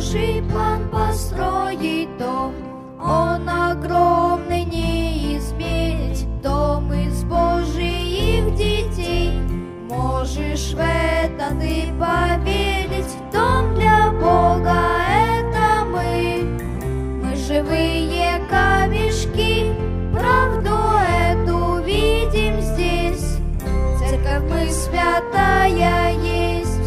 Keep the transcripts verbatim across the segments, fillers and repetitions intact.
Божий план построить дом, он огромный, не измерить. Дом из Божьих детей, можешь в это ты поверить. Дом для Бога — это мы, мы живые камешки, правду эту видим здесь. Церковь мы святая есть.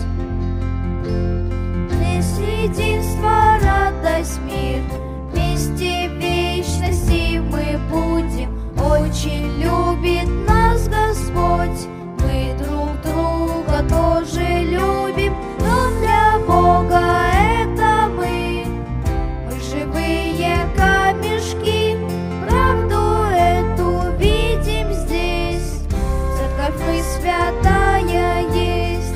Здесь единство, радость, мир, вместе в вечности мы будем. Очень любит нас Господь, мы друг друга тоже любим. Дом для Бога — это мы, мы живые камешки, правду эту видим здесь. Церковь мы святая есть.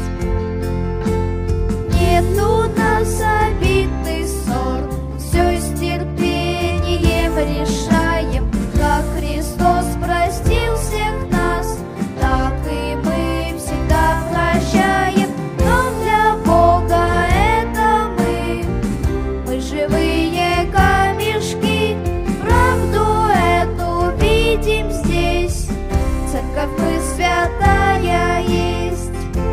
Нет у нас обид и ссор, все с терпением решаем. Как Христос простил всех нас, так и мы всегда прощаем. Дом для Бога — это мы, мы живые камешки, правду эту видим здесь. Церковь мы святая есть.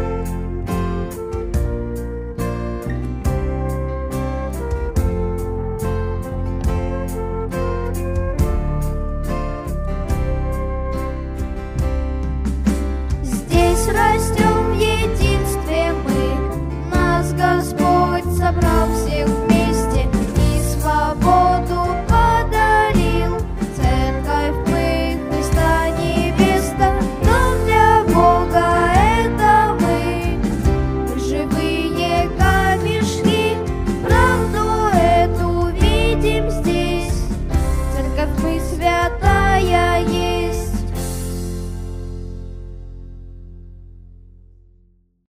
Здесь растем в единстве мы, нас Господь собрал всех вместе и свободу подарил. Церковь мы, Христа невеста. Дом для Бога — это мы, мы живые камешки, правду эту видим здесь. Церковь мы святая есть.